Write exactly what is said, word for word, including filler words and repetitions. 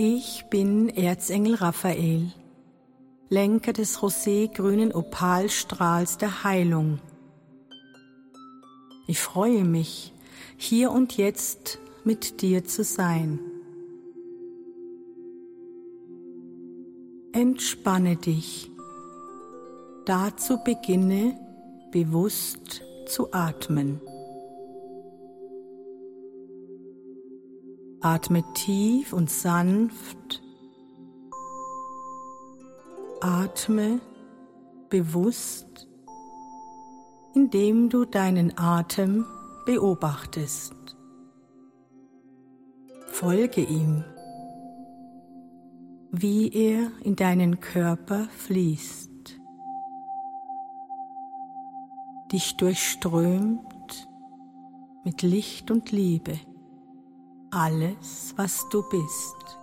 Ich bin Erzengel Raphael, Lenker des roségrünen Opalstrahls der Heilung. Ich freue mich, hier und jetzt mit dir zu sein. Entspanne dich. Dazu beginne, bewusst zu atmen. Atme tief und sanft. Atme bewusst, indem du deinen Atem beobachtest. Folge ihm, wie er in deinen Körper fließt, dich durchströmt mit Licht und Liebe, alles, was du bist.